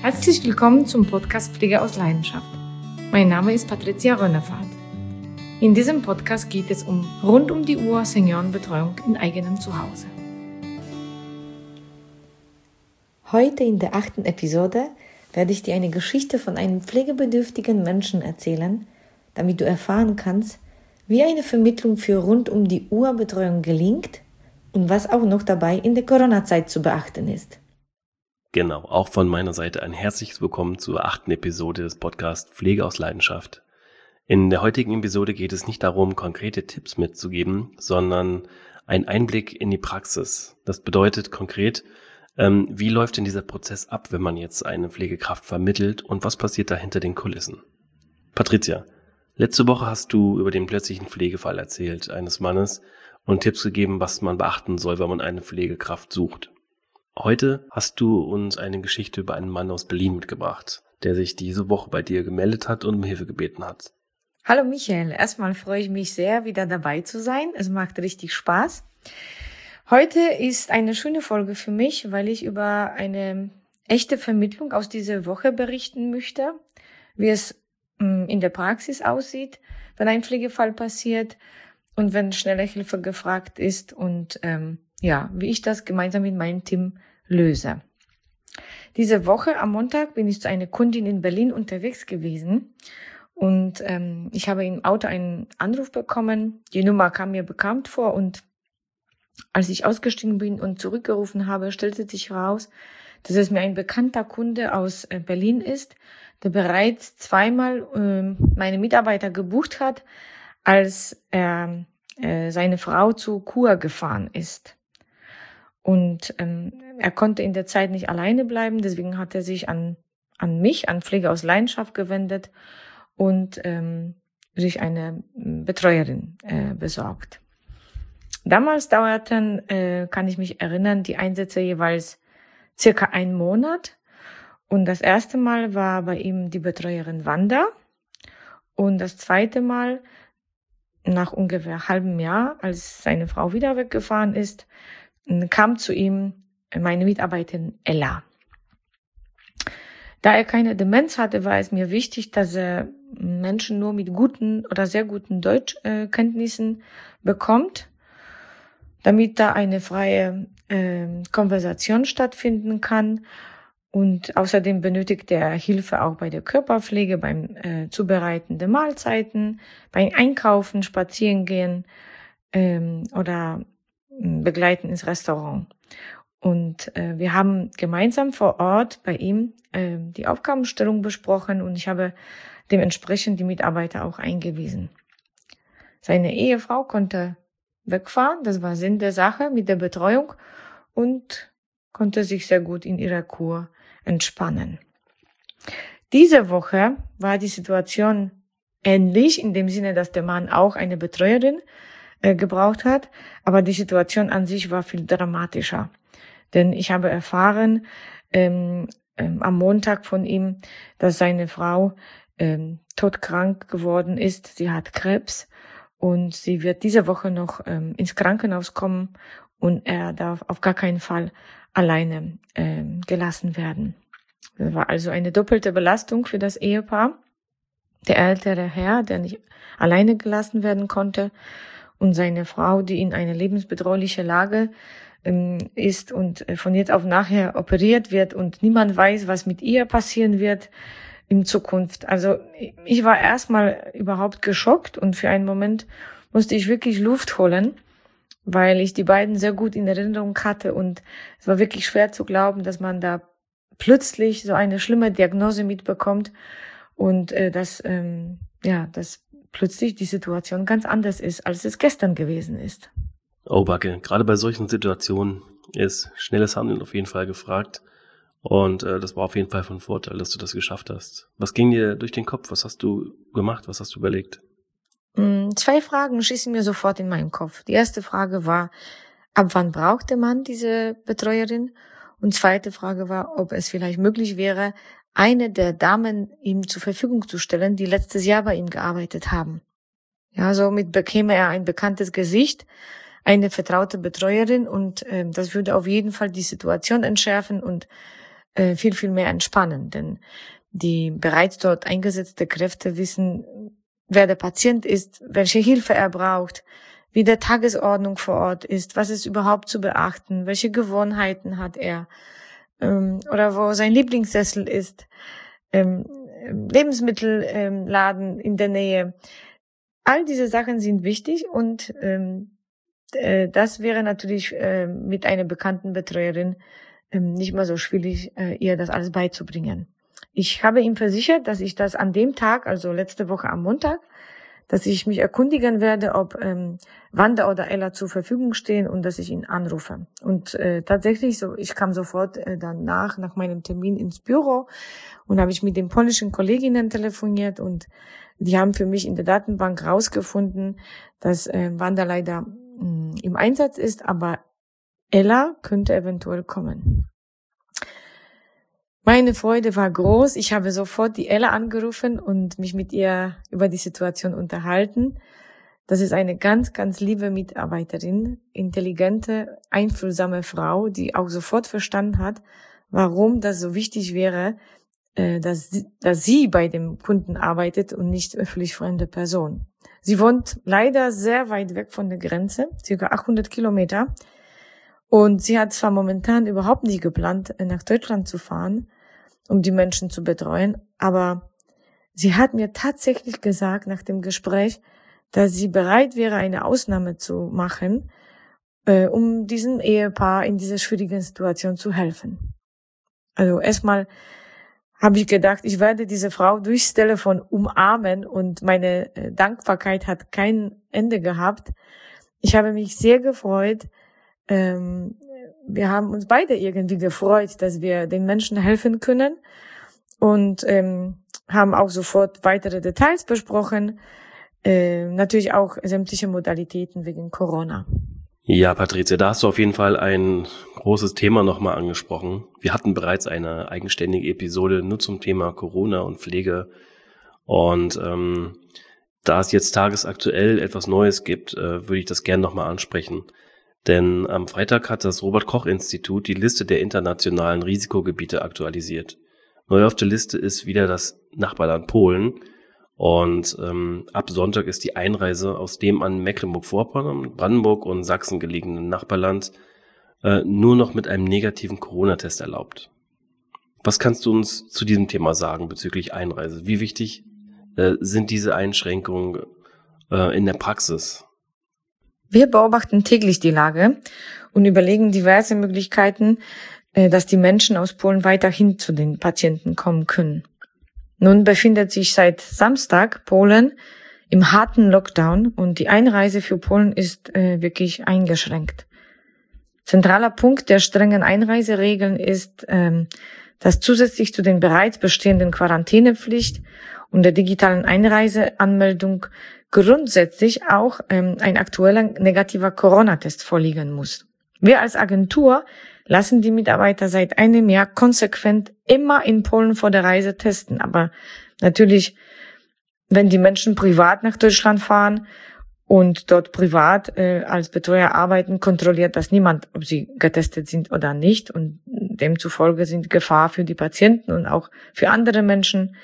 Herzlich willkommen zum Podcast Pflege aus Leidenschaft. Mein Name ist Patricia Rönnefahrt. In diesem Podcast geht es um rund um die Uhr Seniorenbetreuung in eigenem Zuhause. Heute in der 8. Episode werde ich dir eine Geschichte von einem pflegebedürftigen Menschen erzählen, damit du erfahren kannst, wie eine Vermittlung für rund um die Uhr Betreuung gelingt und was auch noch dabei in der Corona-Zeit zu beachten ist. Genau, auch von meiner Seite ein herzliches Willkommen zur 8. Episode des Podcasts Pflege aus Leidenschaft. In der heutigen Episode geht es nicht darum, konkrete Tipps mitzugeben, sondern ein Einblick in die Praxis. Das bedeutet konkret, wie läuft denn dieser Prozess ab, wenn man jetzt eine Pflegekraft vermittelt und was passiert da hinter den Kulissen? Patricia, letzte Woche hast du über den plötzlichen Pflegefall erzählt eines Mannes und Tipps gegeben, was man beachten soll, wenn man eine Pflegekraft sucht. Heute hast du uns eine Geschichte über einen Mann aus Berlin mitgebracht, der sich diese Woche bei dir gemeldet hat und um Hilfe gebeten hat. Hallo Michael, erstmal freue ich mich sehr, wieder dabei zu sein. Es macht richtig Spaß. Heute ist eine schöne Folge für mich, weil ich über eine echte Vermittlung aus dieser Woche berichten möchte, wie es in der Praxis aussieht, wenn ein Pflegefall passiert und wenn schnelle Hilfe gefragt ist und wie ich das gemeinsam mit meinem Team löse. Diese Woche am Montag bin ich zu einer Kundin in Berlin unterwegs gewesen und ich habe im Auto einen Anruf bekommen. Die Nummer kam mir bekannt vor und als ich ausgestiegen bin und zurückgerufen habe, stellte sich heraus, dass es mir ein bekannter Kunde aus Berlin ist, der bereits zweimal meine Mitarbeiter gebucht hat, als er seine Frau zu Kur gefahren ist. Und er konnte in der Zeit nicht alleine bleiben, deswegen hat er sich an mich, an Pflege aus Leidenschaft gewendet und sich eine Betreuerin besorgt. Damals dauerten, kann ich mich erinnern, die Einsätze jeweils circa 1 Monat. Und das erste Mal war bei ihm die Betreuerin Wanda. Und das zweite Mal, nach ungefähr halbem Jahr, als seine Frau wieder weggefahren ist, kam zu ihm meine Mitarbeiterin Ella. Da er keine Demenz hatte, war es mir wichtig, dass er Menschen nur mit guten oder sehr guten Deutschkenntnissen bekommt, damit da eine freie Konversation stattfinden kann. Und außerdem benötigt er Hilfe auch bei der Körperpflege, beim Zubereiten der Mahlzeiten, beim Einkaufen, Spazierengehen oder begleiten ins Restaurant. Und wir haben gemeinsam vor Ort bei ihm die Aufgabenstellung besprochen und ich habe dementsprechend die Mitarbeiter auch eingewiesen. Seine Ehefrau konnte wegfahren, das war Sinn der Sache mit der Betreuung und konnte sich sehr gut in ihrer Kur entspannen. Diese Woche war die Situation ähnlich, in dem Sinne, dass der Mann auch eine Betreuerin gebraucht hat, aber die Situation an sich war viel dramatischer. Denn ich habe erfahren am Montag von ihm, dass seine Frau todkrank geworden ist. Sie hat Krebs und sie wird diese Woche noch ins Krankenhaus kommen und er darf auf gar keinen Fall alleine gelassen werden. Das war also eine doppelte Belastung für das Ehepaar. Der ältere Herr, der nicht alleine gelassen werden konnte, und seine Frau, die in eine lebensbedrohliche Lage ist und von jetzt auf nachher operiert wird und niemand weiß, was mit ihr passieren wird in Zukunft. Also ich war erstmal überhaupt geschockt und für einen Moment musste ich wirklich Luft holen, weil ich die beiden sehr gut in Erinnerung hatte und es war wirklich schwer zu glauben, dass man da plötzlich so eine schlimme Diagnose mitbekommt und dass plötzlich die Situation ganz anders ist, als es gestern gewesen ist. Oh Backe, gerade bei solchen Situationen ist schnelles Handeln auf jeden Fall gefragt und das war auf jeden Fall von Vorteil, dass du das geschafft hast. Was ging dir durch den Kopf? Was hast du gemacht? Was hast du überlegt? 2 Fragen schießen mir sofort in meinen Kopf. Die erste Frage war, ab wann braucht der Mann diese Betreuerin? Und zweite Frage war, ob es vielleicht möglich wäre, eine der Damen ihm zur Verfügung zu stellen, die letztes Jahr bei ihm gearbeitet haben. Ja, somit bekäme er ein bekanntes Gesicht, eine vertraute Betreuerin und das würde auf jeden Fall die Situation entschärfen und viel, viel mehr entspannen. Denn die bereits dort eingesetzte Kräfte wissen, wer der Patient ist, welche Hilfe er braucht, wie der Tagesordnung vor Ort ist, was ist überhaupt zu beachten, welche Gewohnheiten hat er, oder wo sein Lieblingssessel ist, Lebensmittelladen in der Nähe. All diese Sachen sind wichtig und das wäre natürlich mit einer bekannten Betreuerin nicht mal so schwierig, ihr das alles beizubringen. Ich habe ihm versichert, dass ich das an dem Tag, also letzte Woche am Montag, dass ich mich erkundigen werde, ob Wanda oder Ella zur Verfügung stehen und dass ich ihn anrufe. Und tatsächlich, ich kam sofort danach, nach meinem Termin ins Büro und habe ich mit den polnischen Kolleginnen telefoniert und die haben für mich in der Datenbank rausgefunden, dass Wanda leider im Einsatz ist, aber Ella könnte eventuell kommen. Meine Freude war groß. Ich habe sofort die Ella angerufen und mich mit ihr über die Situation unterhalten. Das ist eine ganz, ganz liebe Mitarbeiterin, intelligente, einfühlsame Frau, die auch sofort verstanden hat, warum das so wichtig wäre, dass sie bei dem Kunden arbeitet und nicht völlig fremde Person. Sie wohnt leider sehr weit weg von der Grenze, circa 800 Kilometer. Und sie hat zwar momentan überhaupt nicht geplant, nach Deutschland zu fahren, um die Menschen zu betreuen, aber sie hat mir tatsächlich gesagt nach dem Gespräch, dass sie bereit wäre, eine Ausnahme zu machen, um diesem Ehepaar in dieser schwierigen Situation zu helfen. Also erstmal habe ich gedacht, ich werde diese Frau durchs Telefon umarmen und meine Dankbarkeit hat kein Ende gehabt. Ich habe mich sehr gefreut. Wir haben uns beide irgendwie gefreut, dass wir den Menschen helfen können und haben auch sofort weitere Details besprochen. Natürlich auch sämtliche Modalitäten wegen Corona. Ja, Patricia, da hast du auf jeden Fall ein großes Thema nochmal angesprochen. Wir hatten bereits eine eigenständige Episode nur zum Thema Corona und Pflege. Und da es jetzt tagesaktuell etwas Neues gibt, würde ich das gerne nochmal ansprechen. Denn am Freitag hat das Robert-Koch-Institut die Liste der internationalen Risikogebiete aktualisiert. Neu auf der Liste ist wieder das Nachbarland Polen. Und ab Sonntag ist die Einreise aus dem an Mecklenburg-Vorpommern, Brandenburg und Sachsen gelegenen Nachbarland nur noch mit einem negativen Corona-Test erlaubt. Was kannst du uns zu diesem Thema sagen bezüglich Einreise? Wie wichtig sind diese Einschränkungen in der Praxis? Wir beobachten täglich die Lage und überlegen diverse Möglichkeiten, dass die Menschen aus Polen weiterhin zu den Patienten kommen können. Nun befindet sich seit Samstag Polen im harten Lockdown und die Einreise für Polen ist wirklich eingeschränkt. Zentraler Punkt der strengen Einreiseregeln ist, dass zusätzlich zu den bereits bestehenden Quarantänepflicht und der digitalen Einreiseanmeldung grundsätzlich auch ein aktueller negativer Corona-Test vorliegen muss. Wir als Agentur lassen die Mitarbeiter seit einem Jahr konsequent immer in Polen vor der Reise testen. Aber natürlich, wenn die Menschen privat nach Deutschland fahren und dort privat als Betreuer arbeiten, kontrolliert das niemand, ob sie getestet sind oder nicht. Und demzufolge sind Gefahr für die Patienten und auch für andere Menschen.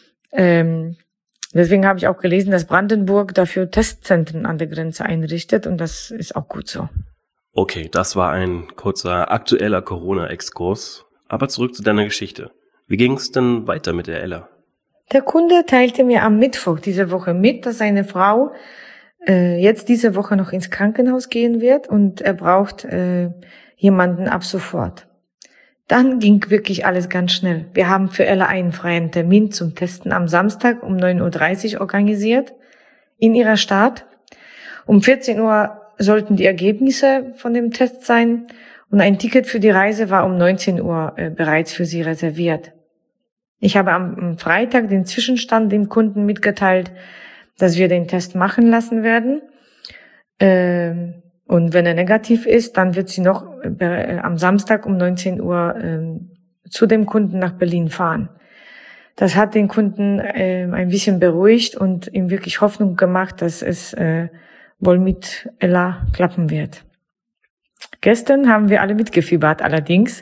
Deswegen habe ich auch gelesen, dass Brandenburg dafür Testzentren an der Grenze einrichtet und das ist auch gut so. Okay, das war ein kurzer aktueller Corona-Exkurs. Aber zurück zu deiner Geschichte. Wie ging es denn weiter mit der Ella? Der Kunde teilte mir am Mittwoch diese Woche mit, dass seine Frau jetzt diese Woche noch ins Krankenhaus gehen wird und er braucht jemanden ab sofort. Dann ging wirklich alles ganz schnell. Wir haben für Ella einen freien Termin zum Testen am Samstag um 9.30 Uhr organisiert in ihrer Stadt. Um 14 Uhr sollten die Ergebnisse von dem Test sein und ein Ticket für die Reise war um 19 Uhr bereits für sie reserviert. Ich habe am Freitag den Zwischenstand dem Kunden mitgeteilt, dass wir den Test machen lassen werden. Und wenn er negativ ist, dann wird sie noch am Samstag um 19 Uhr zu dem Kunden nach Berlin fahren. Das hat den Kunden ein bisschen beruhigt und ihm wirklich Hoffnung gemacht, dass es wohl mit Ella klappen wird. Gestern haben wir alle mitgefiebert allerdings,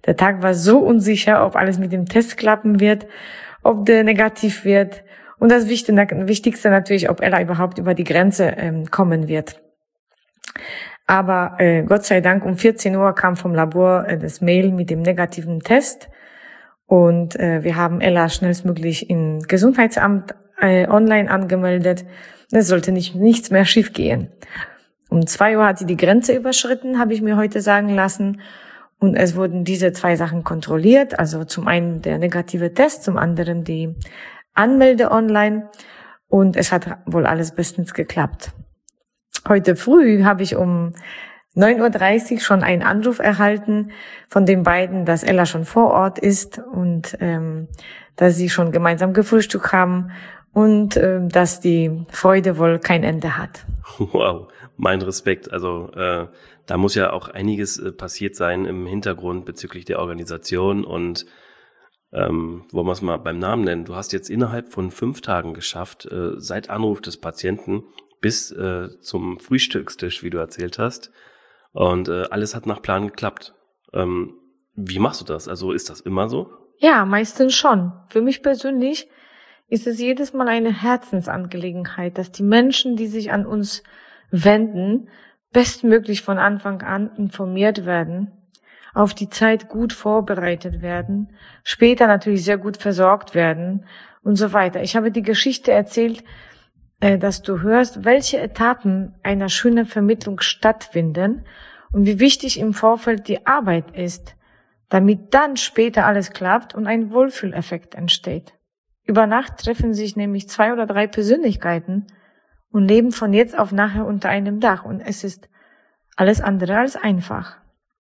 Der Tag war so unsicher, ob alles mit dem Test klappen wird, ob der negativ wird. Und das Wichtigste natürlich, ob Ella überhaupt über die Grenze kommen wird. Aber Gott sei Dank um 14 Uhr kam vom Labor das Mail mit dem negativen Test. Und wir haben Ella schnellstmöglich im Gesundheitsamt online angemeldet. Es sollte nichts mehr schiefgehen. Um 2 Uhr hat sie die Grenze überschritten, habe ich mir heute sagen lassen. Und es wurden diese 2 Sachen kontrolliert. Also zum einen der negative Test, zum anderen die Anmelde online. Und es hat wohl alles bestens geklappt. Heute früh habe ich um 9.30 Uhr schon einen Anruf erhalten von den beiden, dass Ella schon vor Ort ist und dass sie schon gemeinsam gefrühstückt haben und dass die Freude wohl kein Ende hat. Wow, mein Respekt. Also da muss ja auch einiges passiert sein im Hintergrund bezüglich der Organisation und wollen wir es mal beim Namen nennen. Du hast jetzt innerhalb von 5 Tagen geschafft, seit Anruf des Patienten bis zum Frühstückstisch, wie du erzählt hast. Und alles hat nach Plan geklappt. Wie machst du das? Also ist das immer so? Ja, meistens schon. Für mich persönlich ist es jedes Mal eine Herzensangelegenheit, dass die Menschen, die sich an uns wenden, bestmöglich von Anfang an informiert werden, auf die Zeit gut vorbereitet werden, später natürlich sehr gut versorgt werden und so weiter. Ich habe die Geschichte erzählt, dass du hörst, welche Etappen einer schönen Vermittlung stattfinden und wie wichtig im Vorfeld die Arbeit ist, damit dann später alles klappt und ein Wohlfühleffekt entsteht. Über Nacht treffen sich nämlich 2 oder 3 Persönlichkeiten und leben von jetzt auf nachher unter einem Dach und es ist alles andere als einfach.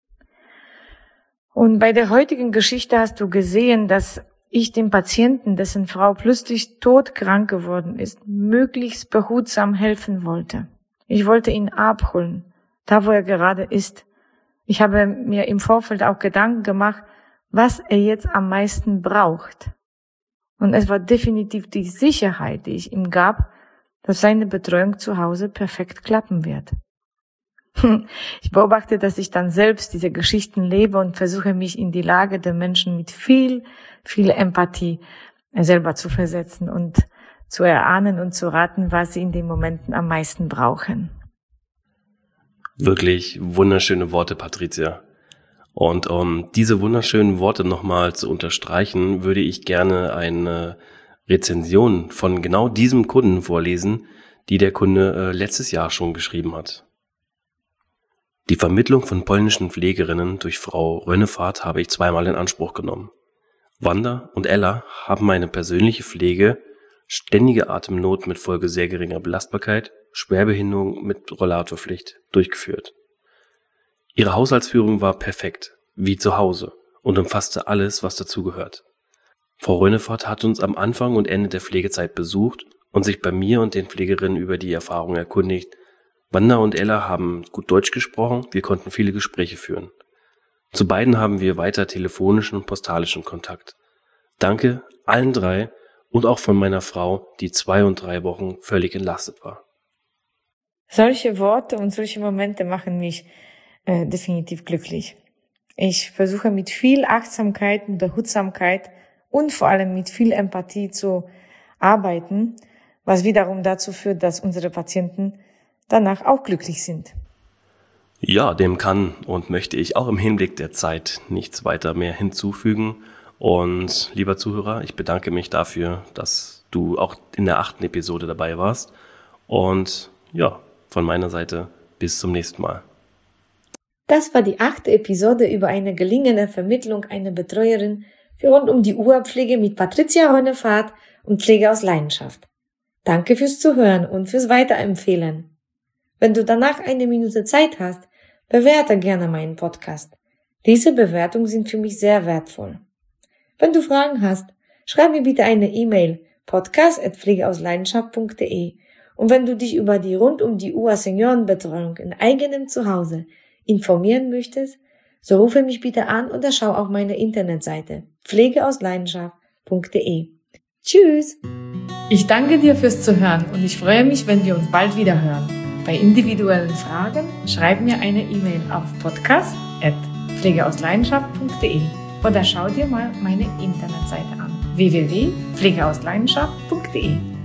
Und bei der heutigen Geschichte hast du gesehen, dass ich dem Patienten, dessen Frau plötzlich todkrank geworden ist, möglichst behutsam helfen wollte. Ich wollte ihn abholen, da wo er gerade ist. Ich habe mir im Vorfeld auch Gedanken gemacht, was er jetzt am meisten braucht. Und es war definitiv die Sicherheit, die ich ihm gab, dass seine Betreuung zu Hause perfekt klappen wird. Ich beobachte, dass ich dann selbst diese Geschichten lebe und versuche, mich in die Lage der Menschen mit viel Empathie selber zu versetzen und zu erahnen und zu raten, was sie in den Momenten am meisten brauchen. Wirklich wunderschöne Worte, Patricia. Und um diese wunderschönen Worte nochmal zu unterstreichen, würde ich gerne eine Rezension von genau diesem Kunden vorlesen, die der Kunde letztes Jahr schon geschrieben hat. Die Vermittlung von polnischen Pflegerinnen durch Frau Rönnefahrt habe ich 2-mal in Anspruch genommen. Wanda und Ella haben meine persönliche Pflege, ständige Atemnot mit Folge sehr geringer Belastbarkeit, Schwerbehinderung mit Rollatorpflicht durchgeführt. Ihre Haushaltsführung war perfekt, wie zu Hause, und umfasste alles, was dazugehört. Frau Rönnefahrt hat uns am Anfang und Ende der Pflegezeit besucht und sich bei mir und den Pflegerinnen über die Erfahrung erkundigt. Wanda und Ella haben gut Deutsch gesprochen, wir konnten viele Gespräche führen. Zu beiden haben wir weiter telefonischen und postalischen Kontakt. Danke allen 3 und auch von meiner Frau, die 2 und 3 Wochen völlig entlastet war. Solche Worte und solche Momente machen mich definitiv glücklich. Ich versuche mit viel Achtsamkeit und Behutsamkeit und vor allem mit viel Empathie zu arbeiten, was wiederum dazu führt, dass unsere Patienten danach auch glücklich sind. Ja, dem kann und möchte ich auch im Hinblick der Zeit nichts weiter mehr hinzufügen. Und lieber Zuhörer, ich bedanke mich dafür, dass du auch in der 8. Episode dabei warst. Und ja, von meiner Seite bis zum nächsten Mal. Das war die 8. Episode über eine gelingende Vermittlung einer Betreuerin für rund um die Uhr-Pflege mit Patricia Rönnefahrt und Pflege aus Leidenschaft. Danke fürs Zuhören und fürs Weiterempfehlen. Wenn du danach 1 Minute Zeit hast, bewerte gerne meinen Podcast. Diese Bewertungen sind für mich sehr wertvoll. Wenn du Fragen hast, schreib mir bitte eine E-Mail podcast@pflegeausleidenschaft.de und wenn du dich über die rund um die Uhr Seniorenbetreuung in eigenem Zuhause informieren möchtest, so rufe mich bitte an oder schau auf meine Internetseite pflegeausleidenschaft.de. Tschüss! Ich danke dir fürs Zuhören und ich freue mich, wenn wir uns bald wieder hören. Bei individuellen Fragen schreib mir eine E-Mail auf podcast@ www.pflegeausleidenschaft.de oder schau dir mal meine Internetseite an www.pflegeausleidenschaft.de.